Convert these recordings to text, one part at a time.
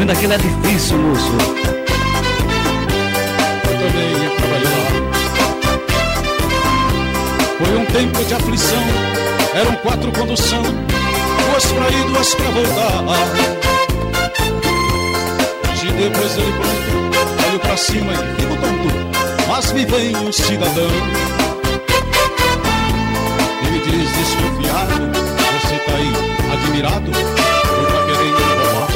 entenda que ele é difícil, moço. Eu também ia trabalhar. Foi um tempo de aflição, eram 4 condução, 2 pra ir, 2 pra voltar. E depois ele pronto, olho pra cima e fico tonto, mas me vem um cidadão e me diz desconfiado: você tá aí admirado ou tá querendo roubar?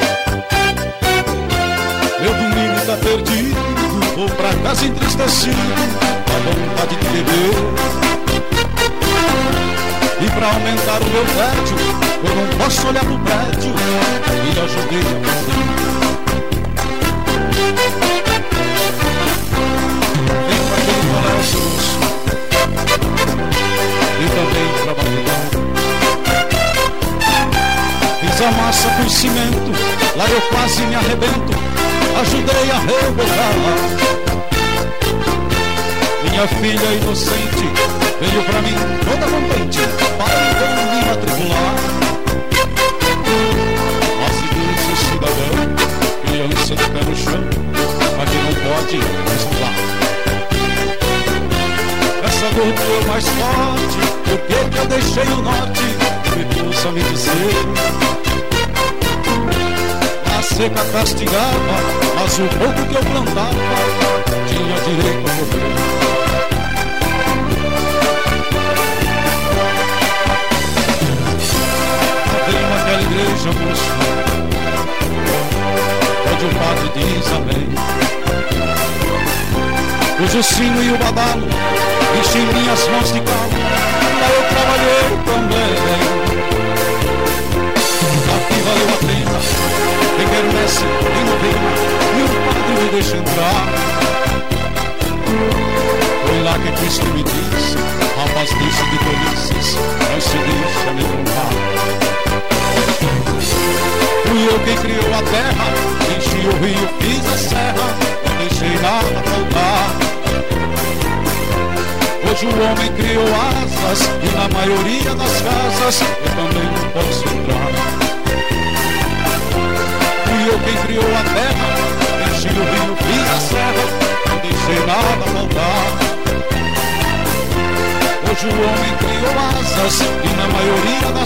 Meu domingo tá perdido, vou pra casa entristecido, a vontade de beber. E pra aumentar o meu tédio, eu não posso olhar pro prédio e ajudei a fazer. Vem pra aquele colégio e também trabalhei. Fiz a massa com cimento, lá eu quase me arrebento, ajudei a rebocar. Minha filha inocente veio pra mim toda contente, para então me matricular. Mas se diz o cidadão, criança de pé no chão, aqui não pode estudar. Essa dor foi mais forte, porque eu deixei o norte, me pus a me dizer. A seca castigava, mas o pouco que eu plantava tinha direito a colher. Naquela igreja, moço, onde o padre diz amém, cujo sino e o badalo enchem minhas mãos de calo, lá eu trabalhei também. Aqui valeu a pena, quem quermesse em novena, e o padre me deixa entrar. Foi lá que Cristo me disse: rapaz, deixe de tolices, não se deixa me trombar. Fui eu quem criou a terra, enchi o rio, fiz a serra, não deixei nada faltar. Hoje o homem criou asas e na maioria das casas eu também não posso entrar. Fui eu quem criou a terra, enchi o rio, fiz a serra, não deixei nada faltar. Hoje o homem criou asas e na maioria das